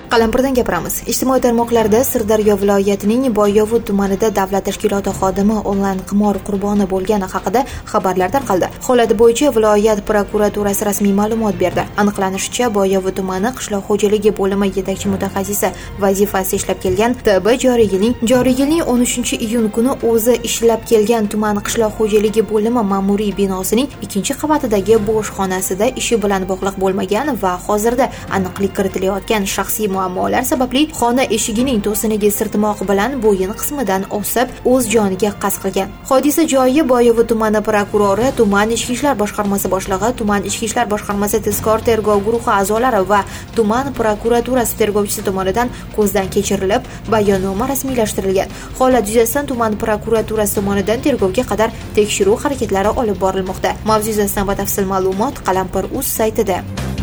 Qalampirdan gapiramiz. Ijtimoiy tarmoqlarda Sirdaryo viloyatining Boyovut tumanida davlat tashkiloti xodimi onlayn qimor qurboni bo'lgani haqida xabarlar tarqaldi. Holat bo'yicha viloyat prokuraturasi rasmiy ma'lumot berdi. Aniqlanishicha, Boyovut tumani qishloq xo'jaligi bo'limi yetakchi mutaxassisi vazifasida ishlab kelgan TB joriy yilning 13-iyun kuni o'zi ishlab kelgan tuman qishloq xo'jaligi bo'limi ma'muriy binosining 2-qavatidagi bo'sh xonasida ishi bilan bog'liq bo'lmagan va hozirda aniqlik kiritilayotgan shaxsiy muammolar sababli xona eshigining to'siniga sirtmoq bilan bo'yin qismidan osib o'z joniga qasd qilgan. Hodisa joyi Boyovut tumani prokurori, tuman ichki ishlar boshqarmasi boshlig'i, tuman ichki ishlar boshqarmasi tezkor tergov guruhi a'zolari va tuman prokuraturasi tergovchisi tomonidan ko'zdan kechirilib, bayonnoma rasmiylashtirilgan. Holat yuzasidan tuman prokuraturasi tomonidan tergovga qadar tekshiruv harakatlari olib borilmoqda. Mavzu yuzasidan batafsil ma'lumot Qalampir.uz saytida.